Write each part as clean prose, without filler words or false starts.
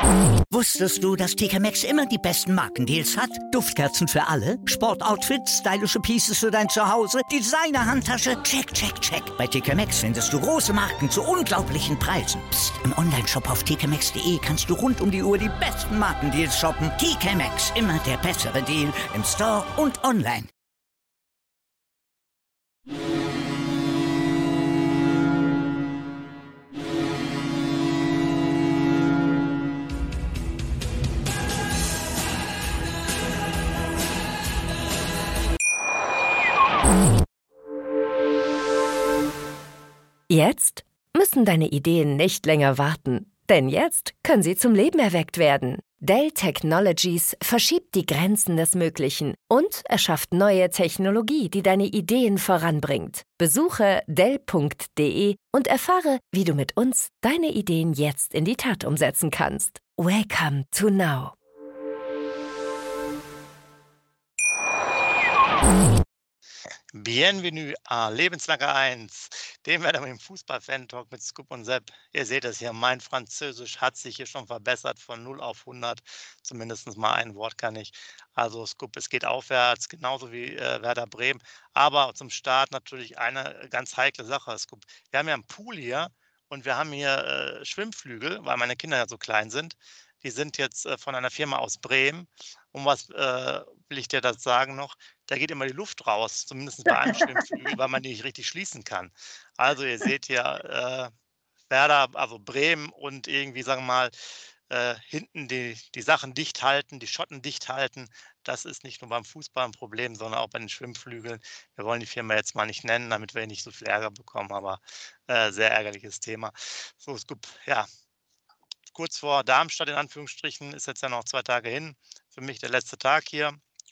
Wusstest du, dass TK Maxx immer die besten Markendeals hat? Duftkerzen für alle, Sportoutfits, stylische Pieces für dein Zuhause, Designer-Handtasche, check, check, check. Bei TK Maxx findest du große Marken zu unglaublichen Preisen. Psst. Im Onlineshop auf tkmaxx.de kannst du rund um die Uhr die besten Markendeals shoppen. TK Maxx, immer der bessere Deal im Store und online. Jetzt müssen deine Ideen nicht länger warten, denn jetzt können sie zum Leben erweckt werden. Dell Technologies verschiebt die Grenzen des Möglichen und erschafft neue Technologie, die deine Ideen voranbringt. Besuche Dell.de und erfahre, wie du mit uns deine Ideen jetzt in die Tat umsetzen kannst. Welcome to now. Bienvenue à Lebenslange 1, dem werden wir im Fußball-Fan-Talk mit Scoop und Sepp. Ihr seht es hier, mein Französisch hat sich hier schon verbessert von 0 auf 100. Zumindest mal ein Wort kann ich. Also Scoop, es geht aufwärts, genauso wie Werder Bremen. Aber zum Start natürlich eine ganz heikle Sache, Scoop. Wir haben ja einen Pool hier und wir haben hier Schwimmflügel, weil meine Kinder ja so klein sind. Die sind jetzt von einer Firma aus Bremen. Und was will ich dir das sagen noch? Da geht immer die Luft raus, zumindest bei einem Schwimmflügel, weil man die nicht richtig schließen kann. Also ihr seht hier Werder, also Bremen und irgendwie, sagen wir mal, hinten die Sachen dicht halten, die Schotten dicht halten. Das ist nicht nur beim Fußball ein Problem, sondern auch bei den Schwimmflügeln. Wir wollen die Firma jetzt mal nicht nennen, damit wir nicht so viel Ärger bekommen, aber sehr ärgerliches Thema. So, Scoop, ja, kurz vor Darmstadt in Anführungsstrichen, ist jetzt ja noch 2 Tage hin. Für mich der letzte Tag hier.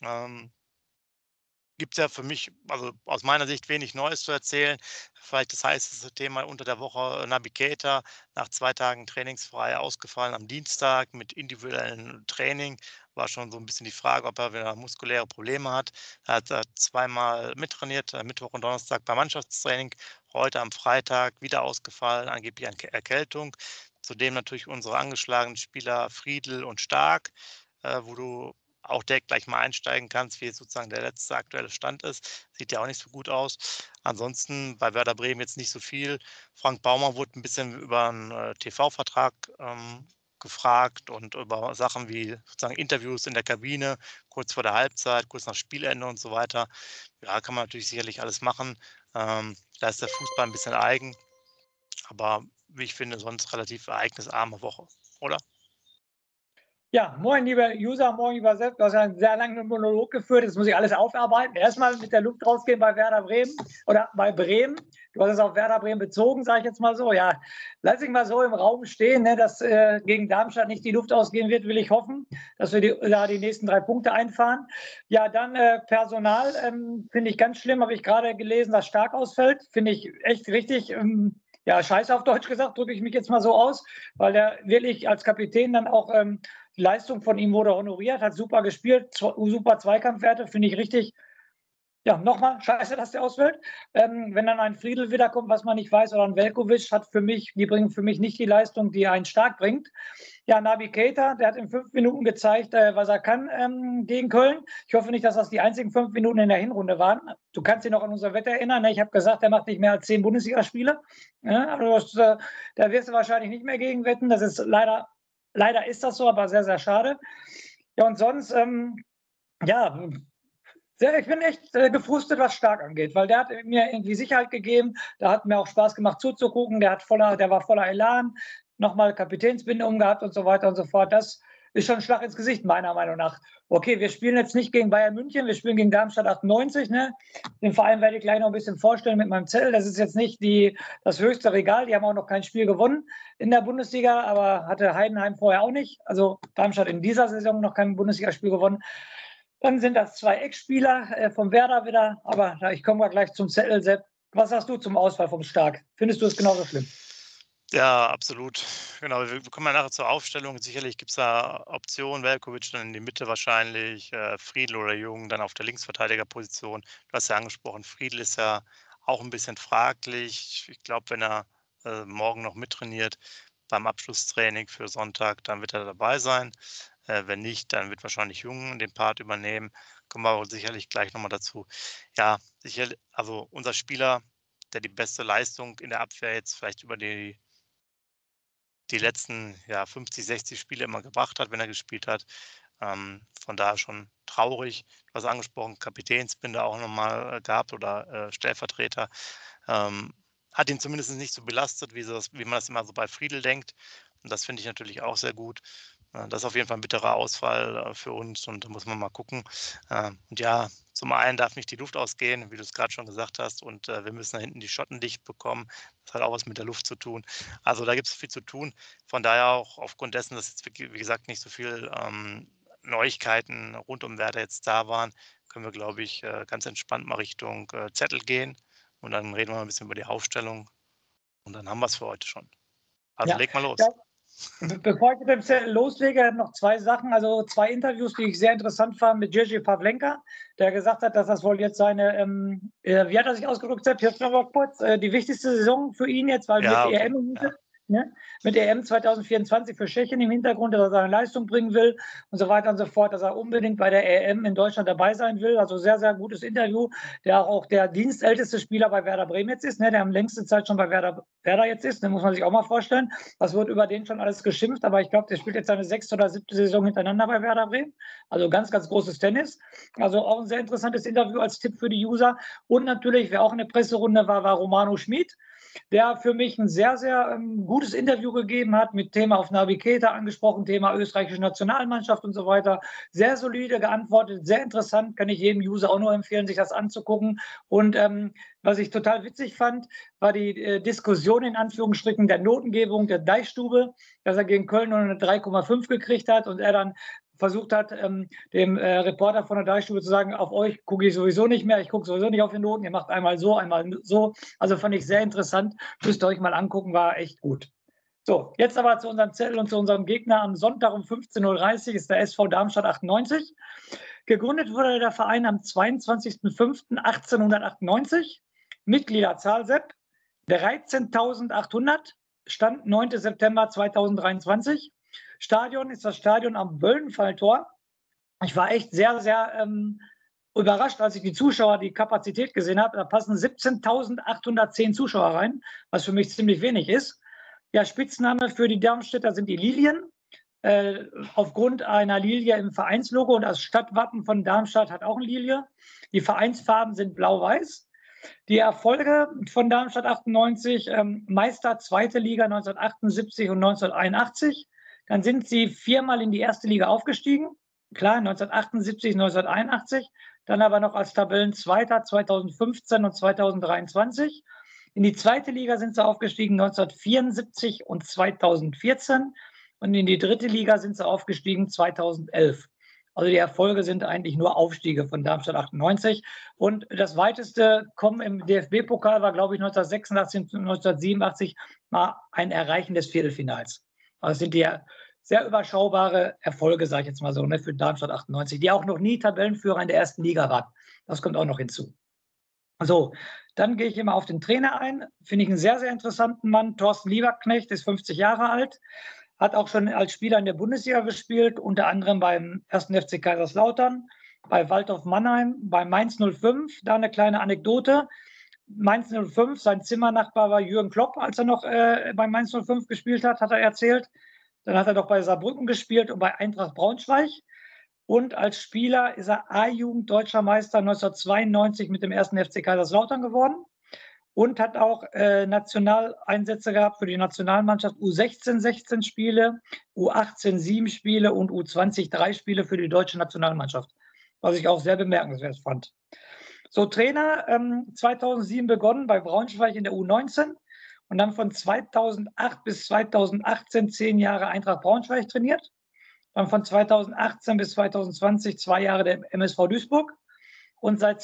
Gibt es ja für mich, also aus meiner Sicht, wenig Neues zu erzählen. Vielleicht das heißeste Thema unter der Woche, Naby Keita, nach 2 Tagen trainingsfrei ausgefallen am Dienstag mit individuellem Training. War schon so ein bisschen die Frage, ob er wieder muskuläre Probleme hat. Er hat zweimal mittrainiert, Mittwoch und Donnerstag beim Mannschaftstraining. Heute am Freitag wieder ausgefallen, angeblich eine Erkältung. Zudem natürlich unsere angeschlagenen Spieler Friedl und Stark, wo du auch direkt gleich mal einsteigen kannst, wie jetzt sozusagen der letzte aktuelle Stand ist. Sieht ja auch nicht so gut aus. Ansonsten bei Werder Bremen jetzt nicht so viel. Frank Baumann wurde ein bisschen über einen TV-Vertrag gefragt und über Sachen wie sozusagen Interviews in der Kabine, kurz vor der Halbzeit, kurz nach Spielende und so weiter. Ja, kann man natürlich sicherlich alles machen. Da ist der Fußball ein bisschen eigen. Aber wie ich finde, sonst relativ ereignisarme Woche, oder? Ja, moin, lieber User, moin, lieber Sepp. Du hast ja einen sehr langen Monolog geführt. Das muss ich alles aufarbeiten. Erstmal mit der Luft rausgehen bei Werder Bremen oder bei Bremen. Du hast es auf Werder Bremen bezogen, sage ich jetzt mal so. Ja, lass ich mal so im Raum stehen, ne, dass gegen Darmstadt nicht die Luft ausgehen wird, will ich hoffen, dass wir die nächsten 3 Punkte einfahren. Ja, dann Personal finde ich ganz schlimm. Habe ich gerade gelesen, dass Stark ausfällt. Finde ich echt richtig. Ja, scheiße auf Deutsch gesagt, drücke ich mich jetzt mal so aus, weil der wirklich als Kapitän dann auch die Leistung von ihm wurde honoriert, hat super gespielt, super Zweikampfwerte, finde ich richtig. Ja, nochmal, scheiße, dass der ausfällt. Wenn dann ein Friedl wiederkommt, was man nicht weiß, oder ein Velkovic, die bringen für mich nicht die Leistung, die einen stark bringt. Ja, Naby Keita, der hat in 5 Minuten gezeigt, was er kann gegen Köln. Ich hoffe nicht, dass das die einzigen 5 Minuten in der Hinrunde waren. Du kannst dich noch an unser Wetter erinnern. Ne? Ich habe gesagt, er macht nicht mehr als 10 Bundesligaspiele. Ja, also da wirst du wahrscheinlich nicht mehr gegen wetten. Das ist leider ist das so, aber sehr, sehr schade. Ja, und sonst, ja, ich bin echt gefrustet, was Stark angeht, weil der hat mir irgendwie Sicherheit gegeben. Da hat mir auch Spaß gemacht zuzugucken. Der war voller Elan, nochmal Kapitänsbinde umgehabt und so weiter und so fort. Das ist schon ein Schlag ins Gesicht, meiner Meinung nach. Okay, wir spielen jetzt nicht gegen Bayern München, wir spielen gegen Darmstadt 98. Ne? Den Verein werde ich gleich noch ein bisschen vorstellen mit meinem Zettel. Das ist jetzt nicht das höchste Regal. Die haben auch noch kein Spiel gewonnen in der Bundesliga, aber hatte Heidenheim vorher auch nicht. Also Darmstadt in dieser Saison noch kein Bundesligaspiel gewonnen. Dann sind das 2 Ex-Spieler vom Werder wieder. Aber ich komme mal gleich zum Zettel, Sepp. Was sagst du zum Ausfall vom Stark? Findest du es genauso schlimm? Ja, absolut. Genau, wir kommen ja nachher zur Aufstellung. Sicherlich gibt es da Optionen, Velkovic dann in die Mitte wahrscheinlich, Friedl oder Jung dann auf der Linksverteidigerposition. Du hast ja angesprochen, Friedl ist ja auch ein bisschen fraglich. Ich glaube, wenn er morgen noch mittrainiert beim Abschlusstraining für Sonntag, dann wird er dabei sein. Wenn nicht, dann wird wahrscheinlich Jung den Part übernehmen. Kommen wir aber sicherlich gleich nochmal dazu. Ja, sicherlich, also unser Spieler, der die beste Leistung in der Abwehr jetzt vielleicht über die letzten 50, 60 Spiele immer gebracht hat, wenn er gespielt hat. Von daher schon traurig. Du hast angesprochen, Kapitänsbinde auch nochmal gehabt oder Stellvertreter. Hat ihn zumindest nicht so belastet, wie man das immer so bei Friedel denkt. Und das finde ich natürlich auch sehr gut. Das ist auf jeden Fall ein bitterer Ausfall für uns und da muss man mal gucken. Und ja, zum einen darf nicht die Luft ausgehen, wie du es gerade schon gesagt hast, und wir müssen da hinten die Schotten dicht bekommen. Das hat auch was mit der Luft zu tun. Also da gibt es viel zu tun. Von daher auch aufgrund dessen, dass jetzt, wie gesagt, nicht so viel Neuigkeiten rund um Werder jetzt da waren, können wir, glaube ich, ganz entspannt mal Richtung Zettel gehen und dann reden wir mal ein bisschen über die Aufstellung und dann haben wir es für heute schon. Also leg mal los. Ja. Bevor ich mit dem Zettel loslege, noch zwei Sachen, also zwei Interviews, die ich sehr interessant fand mit Jerzy Pavlenka, der gesagt hat, dass das wohl jetzt seine, wie hat er sich ausgedrückt, Sepp, jetzt noch mal kurz, die wichtigste Saison für ihn jetzt, weil Ja, mit okay. EM, ne, mit EM 2024 für Tschechien im Hintergrund, dass er seine Leistung bringen will und so weiter und so fort, dass er unbedingt bei der EM in Deutschland dabei sein will. Also sehr, sehr gutes Interview, der auch der dienstälteste Spieler bei Werder Bremen jetzt ist, ne, der am längsten Zeit schon bei Werder jetzt ist, ne, muss man sich auch mal vorstellen. Das wird über den schon alles geschimpft, aber ich glaube, der spielt jetzt seine 6. oder 7. Saison hintereinander bei Werder Bremen. Also ganz, ganz großes Tennis. Also auch ein sehr interessantes Interview als Tipp für die User. Und natürlich, wer auch in der Presserunde war Romano Schmid, der für mich ein sehr, sehr gutes Interview gegeben hat, mit Thema auf Naby Keita angesprochen, Thema österreichische Nationalmannschaft und so weiter. Sehr solide geantwortet, sehr interessant, kann ich jedem User auch nur empfehlen, sich das anzugucken. Und was ich total witzig fand, war die Diskussion in Anführungsstrichen der Notengebung der Deichstube, dass er gegen Köln nur eine 3,5 gekriegt hat und er dann versucht hat, dem Reporter von der Deichstube zu sagen, auf euch gucke ich sowieso nicht mehr, ich gucke sowieso nicht auf die Noten, ihr macht einmal so, einmal so. Also fand ich sehr interessant, müsst ihr euch mal angucken, war echt gut. So, jetzt aber zu unserem Zettel und zu unserem Gegner. Am Sonntag um 15.30 Uhr ist der SV Darmstadt 98. Gegründet wurde der Verein am 22.05.1898. Mitgliederzahl, Sepp, 13.800, Stand 9. September 2023. Stadion ist das Stadion am Böllenfalltor. Ich war echt sehr, sehr überrascht, als ich die Kapazität gesehen habe. Da passen 17.810 Zuschauer rein, was für mich ziemlich wenig ist. Ja, Spitzname für die Darmstädter sind die Lilien. Aufgrund einer Lilie im Vereinslogo und das Stadtwappen von Darmstadt hat auch eine Lilie. Die Vereinsfarben sind blau-weiß. Die Erfolge von Darmstadt 98, Meister 2. Liga 1978 und 1981. Dann sind sie 4-mal in die 1. Liga aufgestiegen. Klar, 1978, 1981. Dann aber noch als Tabellenzweiter 2015 und 2023. In die 2. Liga sind sie aufgestiegen 1974 und 2014. Und in die 3. Liga sind sie aufgestiegen 2011. Also die Erfolge sind eigentlich nur Aufstiege von Darmstadt 98. Und das weiteste Kommen im DFB-Pokal war, glaube ich, 1986 und 1987 mal ein Erreichen des Viertelfinals. Also das sind die sehr überschaubare Erfolge, sage ich jetzt mal so, ne, für Darmstadt 98, die auch noch nie Tabellenführer in der 1. Liga waren. Das kommt auch noch hinzu. So, dann gehe ich immer auf den Trainer ein. Finde ich einen sehr, sehr interessanten Mann. Thorsten Lieberknecht ist 50 Jahre alt, hat auch schon als Spieler in der Bundesliga gespielt, unter anderem beim 1. FC Kaiserslautern, bei Waldhof Mannheim, bei Mainz 05. Da eine kleine Anekdote. Mainz 05, sein Zimmernachbar war Jürgen Klopp, als er noch bei Mainz 05 gespielt hat, hat er erzählt. Dann hat er doch bei Saarbrücken gespielt und bei Eintracht Braunschweig. Und als Spieler ist er A-Jugend Deutscher Meister 1992 mit dem 1. FC Kaiserslautern geworden. Und hat auch Nationaleinsätze gehabt für die Nationalmannschaft. U16 16 Spiele, U18 7 Spiele und U20 3 Spiele für die deutsche Nationalmannschaft. Was ich auch sehr bemerkenswert fand. So, Trainer 2007 begonnen bei Braunschweig in der U19 und dann von 2008 bis 2018 10 Jahre Eintracht Braunschweig trainiert. Dann von 2018 bis 2020 2 Jahre der MSV Duisburg. Und seit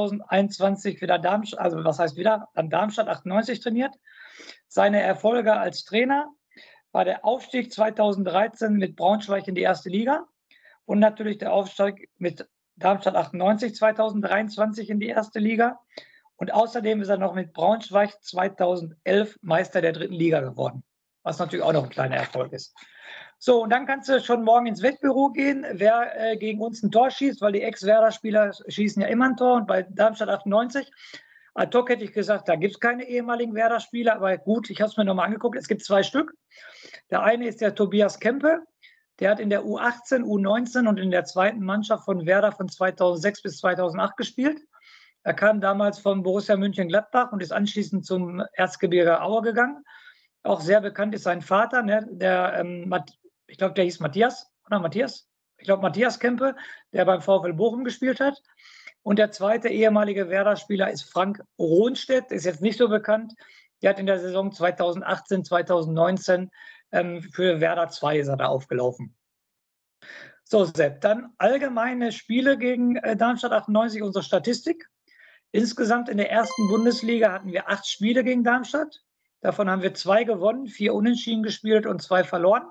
2021 wieder Darmstadt, also was heißt wieder, dann Darmstadt 98 trainiert. Seine Erfolge als Trainer war der Aufstieg 2013 mit Braunschweig in die 1. Liga und natürlich der Aufstieg mit Darmstadt 98 2023 in die 1. Liga. Und außerdem ist er noch mit Braunschweig 2011 Meister der 3. Liga geworden. was natürlich auch noch ein kleiner Erfolg ist. So, und dann kannst du schon morgen ins Wettbüro gehen, wer gegen uns ein Tor schießt, weil die Ex-Werder-Spieler schießen ja immer ein Tor und bei Darmstadt 98. Ad hoc hätte ich gesagt, da gibt es keine ehemaligen Werder-Spieler, aber gut, ich habe es mir nochmal angeguckt, es gibt 2 Stück. Der eine ist der Tobias Kempe, der hat in der U18, U19 und in der zweiten Mannschaft von Werder von 2006 bis 2008 gespielt. Er kam damals von Borussia Mönchengladbach und ist anschließend zum Erzgebirge Aue gegangen. Auch sehr bekannt ist sein Vater, ne, ich glaube, der hieß Matthias, oder Matthias? Ich glaube, Matthias Kempe, der beim VfL Bochum gespielt hat. Und der zweite ehemalige Werder-Spieler ist Frank Rohnstedt, ist jetzt nicht so bekannt. Der hat in der Saison 2018, 2019 für Werder 2 ist er da aufgelaufen. So, Sepp, dann allgemeine Spiele gegen Darmstadt 98, unsere Statistik. Insgesamt in der ersten Bundesliga hatten wir 8 Spiele gegen Darmstadt. Davon haben wir 2 gewonnen, 4 unentschieden gespielt und 2 verloren.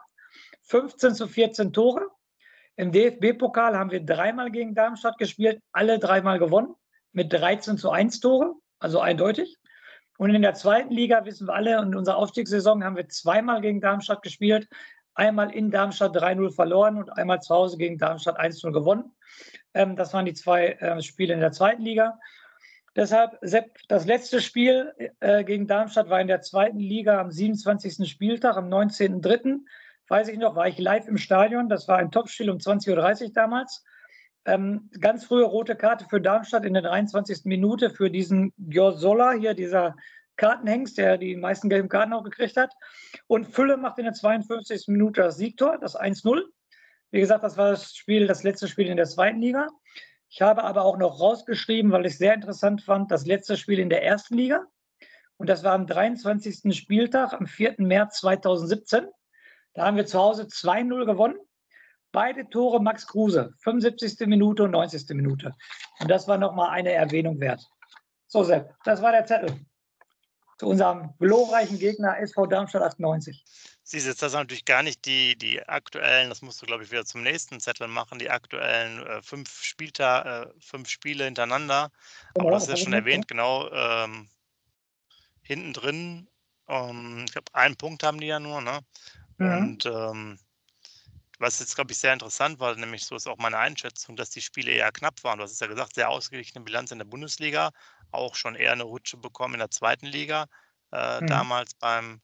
15-14 Tore. Im DFB-Pokal haben wir 3-mal gegen Darmstadt gespielt, alle 3-mal gewonnen, mit 13-1 Tore, also eindeutig. Und in der zweiten Liga, wissen wir alle, in unserer Aufstiegssaison haben wir 2-mal gegen Darmstadt gespielt, einmal in Darmstadt 3-0 verloren und einmal zu Hause gegen Darmstadt 1-0 gewonnen. Das waren die 2 Spiele in der zweiten Liga. Deshalb, Sepp, das letzte Spiel gegen Darmstadt war in der zweiten Liga am 27. Spieltag, am 19.03. Weiß ich noch, war ich live im Stadion. Das war ein Topspiel um 20.30 Uhr damals. Ganz frühe rote Karte für Darmstadt in der 23. Minute für diesen Gyorzola, hier dieser Kartenhengst, der die meisten gelben Karten auch gekriegt hat. Und Fülle macht in der 52. Minute das Siegtor, das 1-0. Wie gesagt, das war das letzte Spiel in der zweiten Liga. Ich habe aber auch noch rausgeschrieben, weil ich es sehr interessant fand, das letzte Spiel in der ersten Liga. Und das war am 23. Spieltag, am 4. März 2017. Da haben wir zu Hause 2-0 gewonnen. Beide Tore Max Kruse, 75. Minute und 90. Minute. Und das war nochmal eine Erwähnung wert. So, Sepp, das war der Zettel zu unserem glorreichen Gegner SV Darmstadt 98. Siehst jetzt das natürlich gar nicht die aktuellen, das musst du, glaube ich, wieder zum nächsten Zettel machen, die aktuellen 5 Spiele hintereinander. Genau, Aber du hast ja das schon habe ich erwähnt, genau, hinten drin, ich glaube, 1 Punkt haben die ja nur, ne? Und was jetzt, glaube ich, sehr interessant war, nämlich so ist auch meine Einschätzung, dass die Spiele eher knapp waren. Du hast es ja gesagt, sehr ausgeglichene Bilanz in der Bundesliga, auch schon eher eine Rutsche bekommen in der zweiten Liga. Damals bei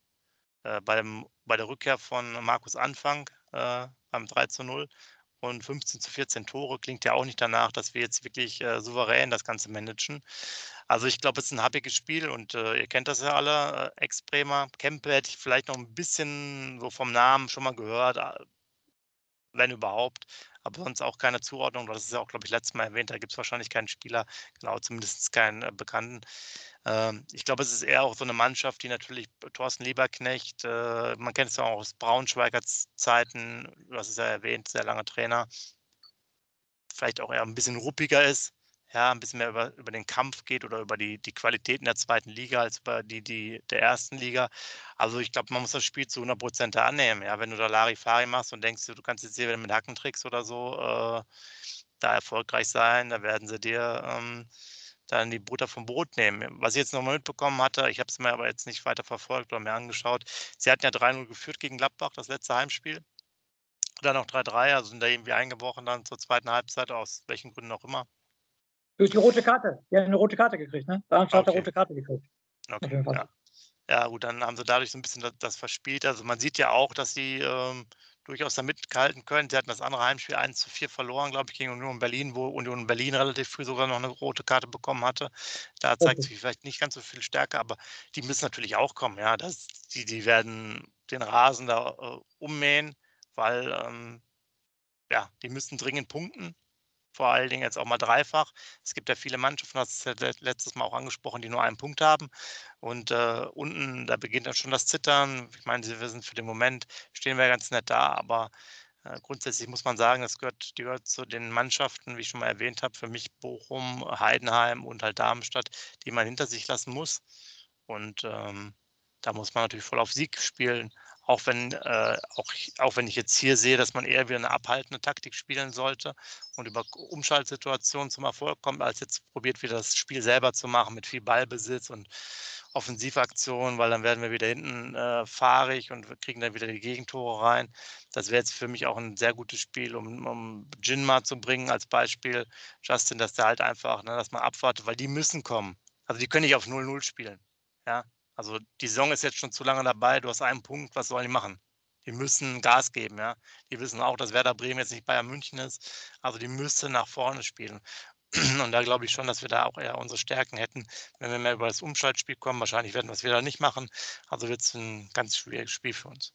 der Rückkehr von Markus Anfang beim 3-0 und 15-14 Tore klingt ja auch nicht danach, dass wir jetzt wirklich souverän das Ganze managen. Also ich glaube, es ist ein happiges Spiel und ihr kennt das ja alle, Ex-Bremer. Kempe hätte ich vielleicht noch ein bisschen so vom Namen schon mal gehört, wenn überhaupt, aber sonst auch keine Zuordnung. Das ist ja auch, glaube ich, letztes Mal erwähnt, da gibt es wahrscheinlich keinen Spieler, genau, zumindest keinen Bekannten. Ich glaube, es ist eher auch so eine Mannschaft, die natürlich Thorsten Lieberknecht, man kennt es ja auch aus Braunschweiger Zeiten, du hast es ja erwähnt, sehr lange Trainer, vielleicht auch eher ein bisschen ruppiger ist, ja, ein bisschen mehr über den Kampf geht oder über die Qualitäten der zweiten Liga als über die der ersten Liga. Also ich glaube, man muss das Spiel zu 100% da annehmen. Ja, wenn du da Larifari machst und denkst, du kannst jetzt hier wieder mit Hackentricks oder so da erfolgreich sein, da werden sie dir dann die Butter vom Brot nehmen. Was ich jetzt noch mal mitbekommen hatte, ich habe es mir aber jetzt nicht weiter verfolgt oder mir angeschaut, sie hatten ja 3-0 geführt gegen Gladbach, das letzte Heimspiel. Dann noch 3-3, also sind da irgendwie eingebrochen dann zur zweiten Halbzeit, aus welchen Gründen auch immer. Durch die rote Karte. Die haben eine rote Karte gekriegt, ne? Darmstadt hat eine rote Karte gekriegt. Okay, ja. Ja gut, dann haben sie dadurch so ein bisschen das verspielt. Also man sieht ja auch, dass sie durchaus da mithalten können. Sie hatten das andere Heimspiel 1-4 verloren, glaube ich, gegen Union Berlin, wo Union Berlin relativ früh sogar noch eine rote Karte bekommen hatte. Da zeigt sich vielleicht nicht ganz so viel Stärke, aber die müssen natürlich auch kommen. Ja, die werden den Rasen da ummähen, weil ja, die müssen dringend punkten. Vor allen Dingen jetzt auch mal dreifach. Es gibt ja viele Mannschaften, das ist ja letztes Mal auch angesprochen, die nur 1 Punkt haben. Und unten, da beginnt dann schon das Zittern. Ich meine, wir sind für den Moment, stehen wir ganz nett da, aber grundsätzlich muss man sagen, die gehört zu den Mannschaften, wie ich schon mal erwähnt habe, für mich Bochum, Heidenheim und halt Darmstadt, die man hinter sich lassen muss. Und da muss man natürlich voll auf Sieg spielen. Auch wenn ich jetzt hier sehe, dass man eher wieder eine abhaltende Taktik spielen sollte und über Umschaltsituationen zum Erfolg kommt, als jetzt probiert wieder das Spiel selber zu machen mit viel Ballbesitz und Offensivaktionen, weil dann werden wir wieder hinten fahrig und wir kriegen dann wieder die Gegentore rein. Das wäre jetzt für mich auch ein sehr gutes Spiel, um Jinma zu bringen als Beispiel. Justin, dass der halt einfach, ne, dass man abwartet, weil die müssen kommen. Also die können nicht auf 0-0 spielen. Ja, also die Saison ist jetzt schon zu lange dabei. Du hast einen Punkt, was sollen die machen? Die müssen Gas geben, ja. Die wissen auch, dass Werder Bremen jetzt nicht Bayern München ist. Also die müssen nach vorne spielen. Und da glaube ich schon, dass wir da auch eher unsere Stärken hätten, wenn wir mehr über das Umschaltspiel kommen. Wahrscheinlich werden wir es wieder nicht machen. Also wird es ein ganz schwieriges Spiel für uns.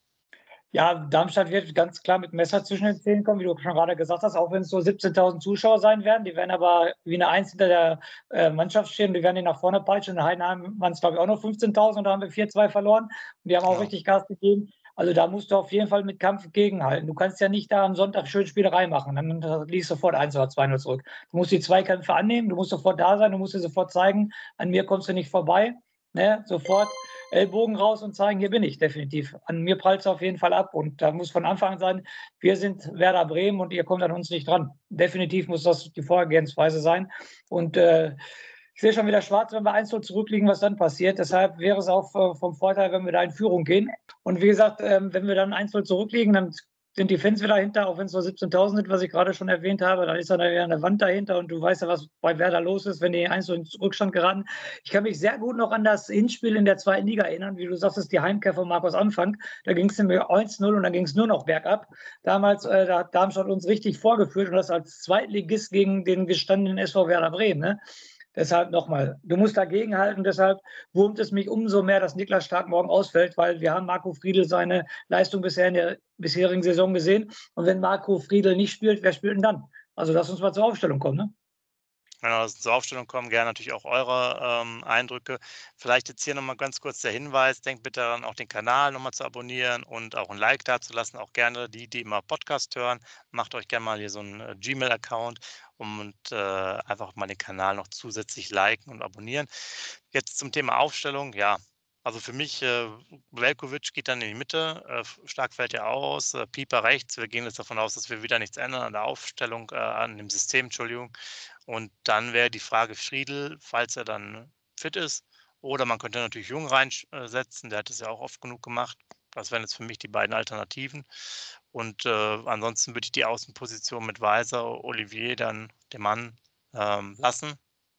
Ja, Darmstadt wird ganz klar mit Messer zwischen den Zähnen kommen, wie du schon gerade gesagt hast, auch wenn es so 17.000 Zuschauer sein werden. Die werden aber wie eine Eins hinter der Mannschaft stehen. Die werden die nach vorne peitschen. In Heidenheim waren es, glaube ich, auch noch 15.000 und da haben wir 4-2 verloren. Und die haben auch Genau. richtig Gas gegeben. Also da musst du auf jeden Fall mit Kampf gegenhalten. Du kannst ja nicht da am Sonntag schön Spielerei machen. Dann liegst du sofort 1 oder 2-0 zurück. Du musst die Zweikämpfe annehmen, du musst sofort da sein, du musst dir sofort zeigen, an mir kommst du nicht vorbei. Ne? Sofort Ellbogen raus und zeigen, hier bin ich definitiv. An mir prallt es auf jeden Fall ab. Und da muss von Anfang an sein, wir sind Werder Bremen und ihr kommt an uns nicht dran. Definitiv muss das die Vorgehensweise sein. Und ich sehe schon wieder schwarz, wenn wir 1-0 zurückliegen, was dann passiert. Deshalb wäre es auch vom Vorteil, wenn wir da in Führung gehen. Und wie gesagt, wenn wir dann 1-0 zurückliegen, dann sind die Fans wieder dahinter, auch wenn es nur 17.000 sind, was ich gerade schon erwähnt habe. Dann ist dann wieder eine Wand dahinter und du weißt ja, was bei Werder los ist, wenn die 1-0 in Rückstand geraten. Ich kann mich sehr gut noch an das Hinspiel in der 2. Liga erinnern, wie du sagtest, die Heimkehr von Markus Anfang. Da ging es nämlich 1-0 und dann ging es nur noch bergab. Damals da hat Darmstadt uns richtig vorgeführt und das als Zweitligist gegen den gestandenen SV Werder Bremen. Ne? Deshalb nochmal, du musst dagegenhalten. Deshalb wurmt es mich umso mehr, dass Niklas Stark morgen ausfällt, weil wir haben Marco Friedl seine Leistung bisher in der bisherigen Saison gesehen. Und wenn Marco Friedl nicht spielt, wer spielt denn dann? Also lass uns mal zur Aufstellung kommen. Ne? Genau, zur Aufstellung kommen, gerne natürlich auch eure Eindrücke. Vielleicht jetzt hier nochmal ganz kurz der Hinweis, denkt bitte daran, auch den Kanal nochmal zu abonnieren und auch ein Like dazulassen. Auch gerne die immer Podcast hören. Macht euch gerne mal hier so einen Gmail-Account und einfach mal den Kanal noch zusätzlich liken und abonnieren. Jetzt zum Thema Aufstellung, ja. Also für mich, Veljković geht dann in die Mitte, Stark fällt ja aus, Pieper rechts. Wir gehen jetzt davon aus, dass wir wieder nichts ändern an der Aufstellung, an dem System, Entschuldigung. Und dann wäre die Frage Friedl, falls er dann fit ist. Oder man könnte natürlich Jung reinsetzen, der hat es ja auch oft genug gemacht. Das wären jetzt für mich die beiden Alternativen. Und ansonsten würde ich die Außenposition mit Weiser, Olivier, dann dem Mann lassen,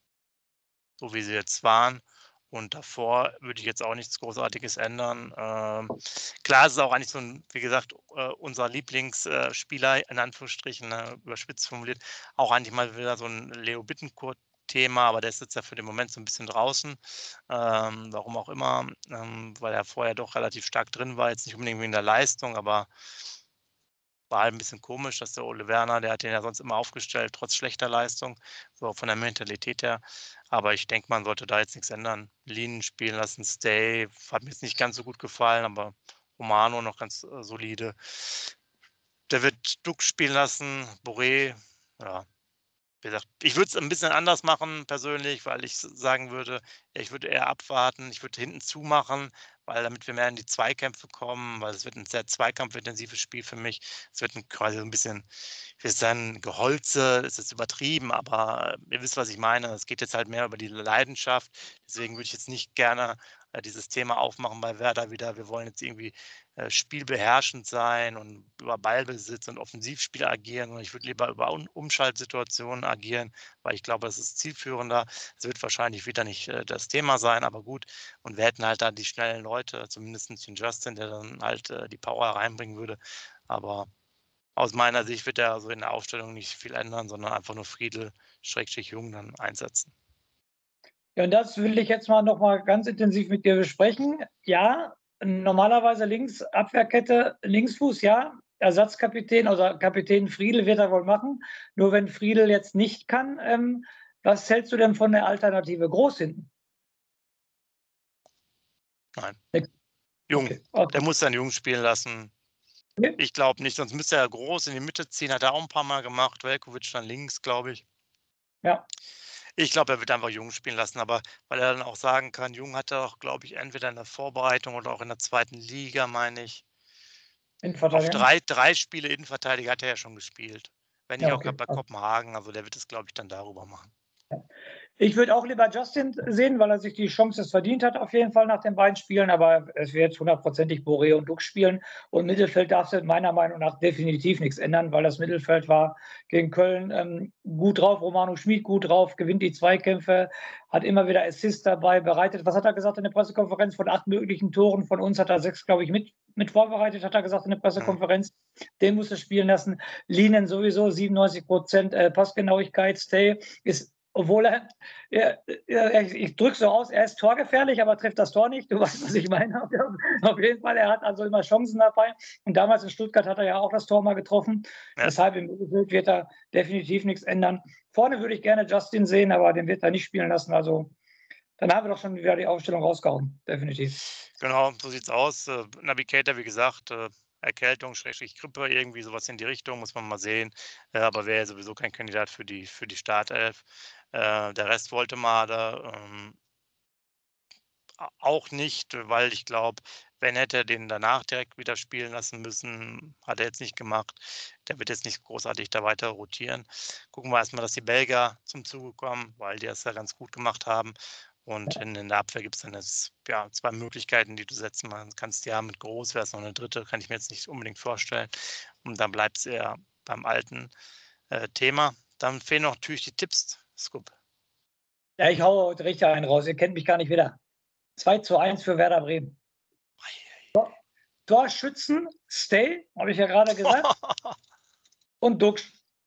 so wie sie jetzt waren. Und davor würde ich jetzt auch nichts Großartiges ändern. Klar, es ist auch eigentlich so ein, wie gesagt, unser Lieblingsspieler, in Anführungsstrichen, überspitzt formuliert, auch eigentlich mal wieder so ein Leo Bittencourt-Thema, aber der ist jetzt ja für den Moment so ein bisschen draußen. Warum auch immer, weil er vorher doch relativ stark drin war, jetzt nicht unbedingt wegen der Leistung, aber war halt ein bisschen komisch, dass der Ole Werner, der hat den ja sonst immer aufgestellt, trotz schlechter Leistung, so von der Mentalität her. Aber ich denke, man sollte da jetzt nichts ändern. Linen spielen lassen, Stay, hat mir jetzt nicht ganz so gut gefallen, aber Romano noch ganz solide. Der wird Duck spielen lassen, Boré, ja. Wie gesagt, ich würde es ein bisschen anders machen persönlich, weil ich sagen würde, ja, ich würde eher abwarten, ich würde hinten zumachen, weil damit wir mehr in die Zweikämpfe kommen, weil es wird ein sehr zweikampfintensives Spiel für mich. Es wird quasi so ein bisschen, ich will sagen, Geholze, das ist übertrieben, aber ihr wisst, was ich meine. Es geht jetzt halt mehr über die Leidenschaft. Deswegen würde ich jetzt nicht gerne dieses Thema aufmachen bei Werder wieder. Wir wollen jetzt irgendwie spielbeherrschend sein und über Ballbesitz und Offensivspiel agieren. Und ich würde lieber über Umschaltsituationen agieren, weil ich glaube, das ist zielführender. Es wird wahrscheinlich wieder nicht das Thema sein, aber gut. Und wir hätten halt da die schnellen Leute, zumindest den Justin, der dann halt die Power reinbringen würde. Aber aus meiner Sicht wird er also in der Aufstellung nicht viel ändern, sondern einfach nur Friedl-Jung dann einsetzen. Ja, und das will ich jetzt mal noch mal ganz intensiv mit dir besprechen. Ja, normalerweise links Abwehrkette, Linksfuß, ja. Ersatzkapitän, also Kapitän Friedl wird er wohl machen. Nur wenn Friedl jetzt nicht kann, was hältst du denn von der Alternative Groß hinten? Nein. Nix. Jung. Okay. Der muss dann Jung spielen lassen. Okay. Ich glaube nicht, sonst müsste er groß in die Mitte ziehen. Hat er auch ein paar Mal gemacht. Veljković dann links, glaube ich. Ja. Ich glaube, er wird einfach Jung spielen lassen, aber weil er dann auch sagen kann, Jung hatte auch, glaube ich, entweder in der Vorbereitung oder auch in der 2. Liga, meine ich, auf Innenverteidiger. drei Spiele Innenverteidiger hat er ja schon gespielt. Wenn nicht Ja, auch okay. bei Kopenhagen, also der wird es, glaube ich, dann darüber machen. Ich würde auch lieber Justin sehen, weil er sich die Chance verdient hat, auf jeden Fall nach den beiden Spielen. Aber es wird hundertprozentig Boré und Dux spielen. Und Mittelfeld darf es meiner Meinung nach definitiv nichts ändern, weil das Mittelfeld war gegen Köln gut drauf. Romano Schmid gut drauf, gewinnt die Zweikämpfe, hat immer wieder Assists dabei, bereitet. Was hat er gesagt in der Pressekonferenz? Von 8 möglichen Toren von uns hat er 6, glaube ich, mit vorbereitet, hat er gesagt in der Pressekonferenz. Den musst du spielen lassen. Linen sowieso 97% Passgenauigkeit. Stay ist, obwohl ich drücke so aus, er ist torgefährlich, aber trifft das Tor nicht. Du weißt, was ich meine. Auf jeden Fall, er hat also immer Chancen dabei. Und damals in Stuttgart hat er ja auch das Tor mal getroffen. Ja. Deshalb im Mittelfeld wird er definitiv nichts ändern. Vorne würde ich gerne Justin sehen, aber den wird er nicht spielen lassen. Also dann haben wir doch schon wieder die Aufstellung rausgehauen. Definitiv. Genau, so sieht's aus. Navigator, wie gesagt, Erkältung, Grippe, irgendwie sowas in die Richtung, muss man mal sehen. Aber wäre sowieso kein Kandidat für die Startelf. Der Rest wollte mal auch nicht, weil ich glaube, wenn hätte er den danach direkt wieder spielen lassen müssen, hat er jetzt nicht gemacht. Der wird jetzt nicht großartig da weiter rotieren. Gucken wir erstmal, dass die Belgier zum Zuge kommen, weil die das ja ganz gut gemacht haben. Und in der Abwehr gibt es dann jetzt, 2 Möglichkeiten, die du setzen kannst. Ja, mit Groß wäre es noch eine dritte, kann ich mir jetzt nicht unbedingt vorstellen. Und dann bleibt es eher beim alten Thema. Dann fehlen noch natürlich die Tipps, Scoop. Ja, ich hau heute richtig einen raus. Ihr kennt mich gar nicht wieder. 2:1 für Werder Bremen. Torschützen, Stay, habe ich ja gerade gesagt. Und Dux.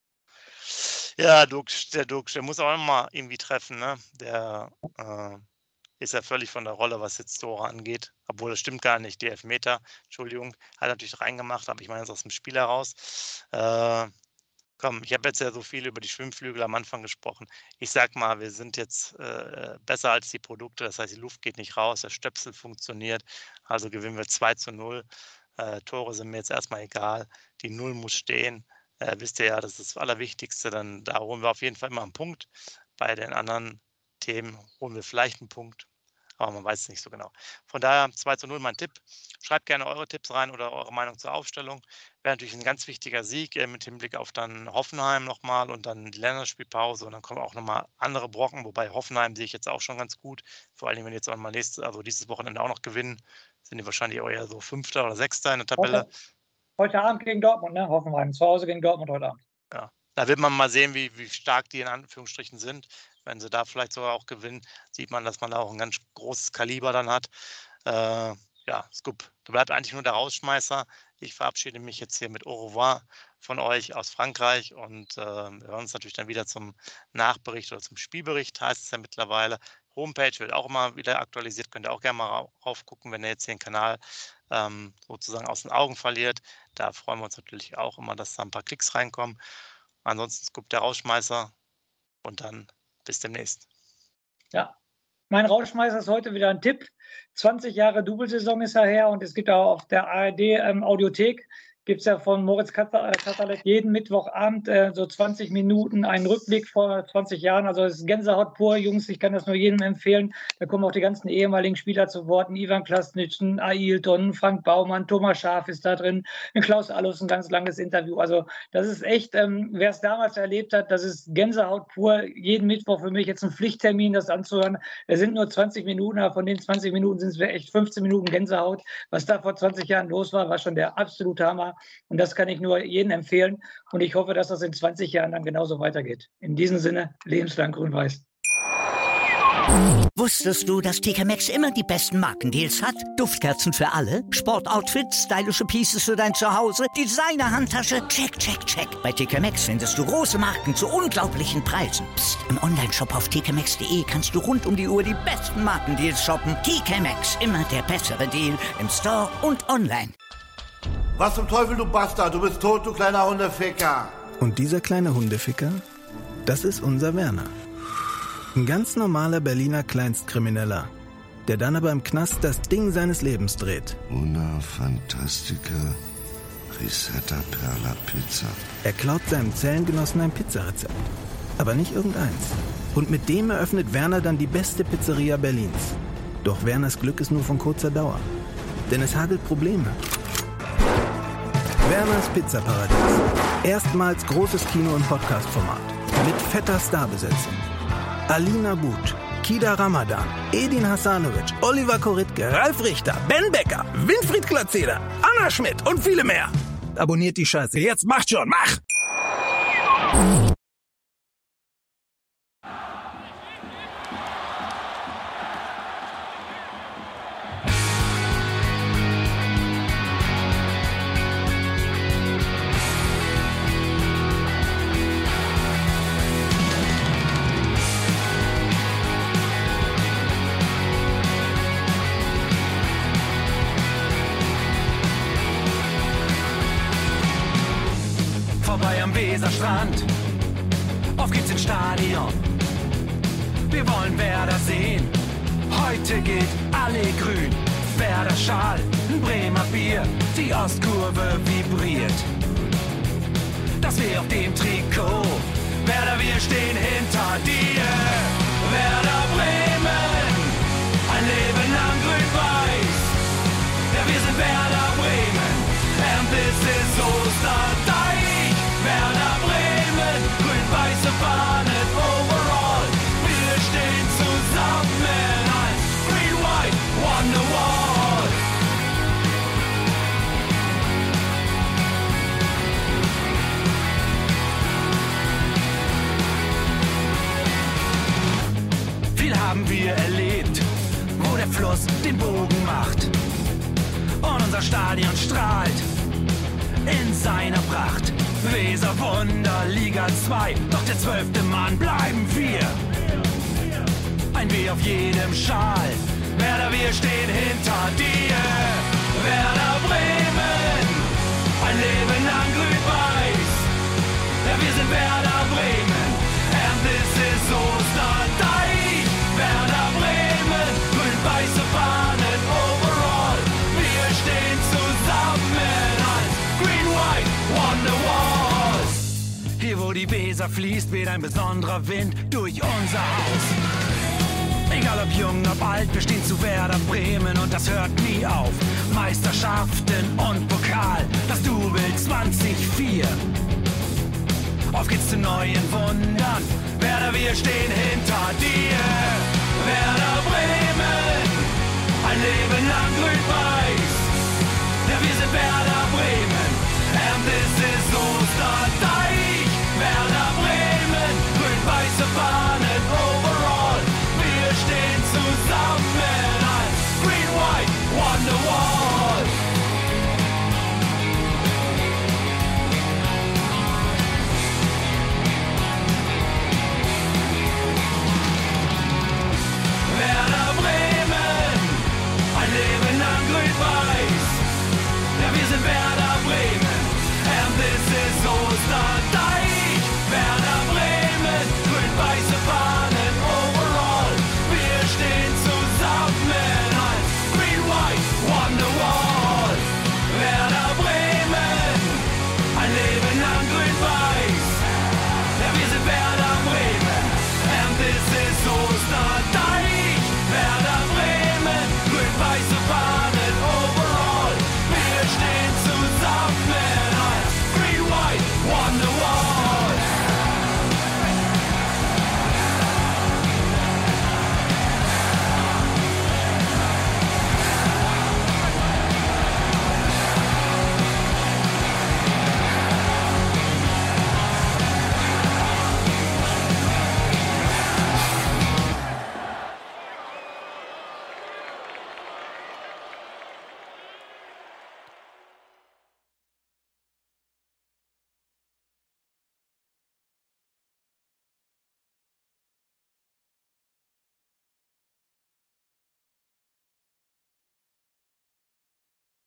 Ja, der muss auch immer irgendwie treffen, ne? Der ist ja völlig von der Rolle, was jetzt Tore angeht. Obwohl, das stimmt gar nicht. Die Elfmeter, Entschuldigung, hat natürlich reingemacht, aber ich meine, das aus dem Spiel heraus. Ich habe jetzt ja so viel über die Schwimmflügel am Anfang gesprochen. Ich sag mal, wir sind jetzt besser als die Produkte. Das heißt, die Luft geht nicht raus, der Stöpsel funktioniert. Also gewinnen wir 2:0. Tore sind mir jetzt erstmal egal. Die 0 muss stehen. Wisst ihr ja, das ist das Allerwichtigste. Dann da holen wir auf jeden Fall immer einen Punkt. Bei den anderen Themen holen wir vielleicht einen Punkt. Aber man weiß es nicht so genau. Von daher 2:0 mein Tipp. Schreibt gerne eure Tipps rein oder eure Meinung zur Aufstellung. Wäre natürlich ein ganz wichtiger Sieg mit Hinblick auf dann Hoffenheim nochmal und dann die Länderspielpause. Und dann kommen auch nochmal andere Brocken, wobei Hoffenheim sehe ich jetzt auch schon ganz gut. Vor allem, wenn jetzt auch mal dieses Wochenende auch noch gewinnen, sind die wahrscheinlich eher so 5. oder 6. in der Tabelle. Heute Abend gegen Dortmund, ne? Hoffenheim. Zu Hause gegen Dortmund heute Abend. Ja, da wird man mal sehen, wie stark die in Anführungsstrichen sind. Wenn sie da vielleicht sogar auch gewinnen, sieht man, dass man da auch ein ganz großes Kaliber dann hat. Scoop, du bleibst eigentlich nur der Rausschmeißer. Ich verabschiede mich jetzt hier mit Au revoir von euch aus Frankreich und wir hören uns natürlich dann wieder zum Nachbericht oder zum Spielbericht, heißt es ja mittlerweile. Homepage wird auch immer wieder aktualisiert, könnt ihr auch gerne mal raufgucken, wenn ihr jetzt den Kanal sozusagen aus den Augen verliert. Da freuen wir uns natürlich auch immer, dass da ein paar Klicks reinkommen. Ansonsten Scoop der Rausschmeißer und dann bis demnächst. Ja, mein Rausschmeißer ist heute wieder ein Tipp. 20 Jahre Double-Saison ist er her und es gibt auch auf der ARD Audiothek, gibt es ja von Moritz Katalek jeden Mittwochabend so 20 Minuten einen Rückblick vor 20 Jahren. Also es ist Gänsehaut pur, Jungs, ich kann das nur jedem empfehlen. Da kommen auch die ganzen ehemaligen Spieler zu Wort. Ivan Klasnitschen, Ailton, Frank Baumann, Thomas Schaaf ist da drin, Klaus Allus, ein ganz langes Interview. Also das ist echt, wer es damals erlebt hat, das ist Gänsehaut pur. Jeden Mittwoch für mich jetzt ein Pflichttermin, das anzuhören. Es sind nur 20 Minuten, aber von den 20 Minuten sind es echt 15 Minuten Gänsehaut. Was da vor 20 Jahren los war schon der absolute Hammer. Und das kann ich nur jedem empfehlen. Und ich hoffe, dass das in 20 Jahren dann genauso weitergeht. In diesem Sinne, lebenslang grün-weiß. Wusstest du, dass TK Maxx immer die besten Markendeals hat? Duftkerzen für alle, Sportoutfits, stylische Pieces für dein Zuhause, Designer-Handtasche, check, check, check. Bei TK Maxx findest du große Marken zu unglaublichen Preisen. Psst. Im Onlineshop auf tkmaxx.de kannst du rund um die Uhr die besten Markendeals shoppen. TK Maxx, immer der bessere Deal im Store und online. Was zum Teufel, du Bastard? Du bist tot, du kleiner Hundeficker. Und dieser kleine Hundeficker, das ist unser Werner. Ein ganz normaler Berliner Kleinstkrimineller, der dann aber im Knast das Ding seines Lebens dreht. Una Fantastica Risetta Perla Pizza. Er klaut seinem Zellengenossen ein Pizzarezept. Aber nicht irgendeins. Und mit dem eröffnet Werner dann die beste Pizzeria Berlins. Doch Werners Glück ist nur von kurzer Dauer. Denn es hagelt Probleme. Werners Pizzaparadies. Erstmals großes Kino- und Podcast-Format. Mit fetter Starbesetzung. Alina But, Kida Ramadan, Edin Hasanovic, Oliver Koritke, Ralf Richter, Ben Becker, Winfried Glatzeder, Anna Schmidt und viele mehr. Abonniert die Scheiße. Jetzt macht schon, mach! Vorbei am Weserstrand, auf geht's ins Stadion. Wir wollen Werder sehen, heute geht alle grün. Werder Schal, ein Bremer Bier, die Ostkurve vibriert. Das weh auf dem Trikot, Werder, wir stehen hinter dir. Werder Bremen, ein Leben lang grün-weiß. Ja, wir sind Werder Bremen, and this is Osterdeich. Werder Bremen, grün-weiße Fahnen overall. Wir stehen zusammen als Green White Wonderwall. Viel haben wir erlebt, wo der Fluss den Bogen macht. Und unser Stadion strahlt in seiner Pracht. Weser Wunder, Liga 2, doch der 12. Mann bleiben wir. Ein W auf jedem Schal, Werder, wir stehen hinter dir. Werder Bremen, ein Leben lang grün-weiß. Ja, wir sind Werder Bremen, and this is Osterdeich. Werder Bremen, grün-weiße Fahnen overall. Wir stehen zusammen als Green White Wonderwall. Hier wo die Weser fließt, weht ein besonderer Wind durch unser Haus. Egal ob jung, ob alt, wir stehen zu Werder Bremen und das hört nie auf. Meisterschaften und Pokal, das Double 2004. Auf geht's zu neuen Wundern, Werder, wir stehen hinter dir. Werder Bremen, ein Leben lang grün-weiß. Ja, wir sind Werder Bremen.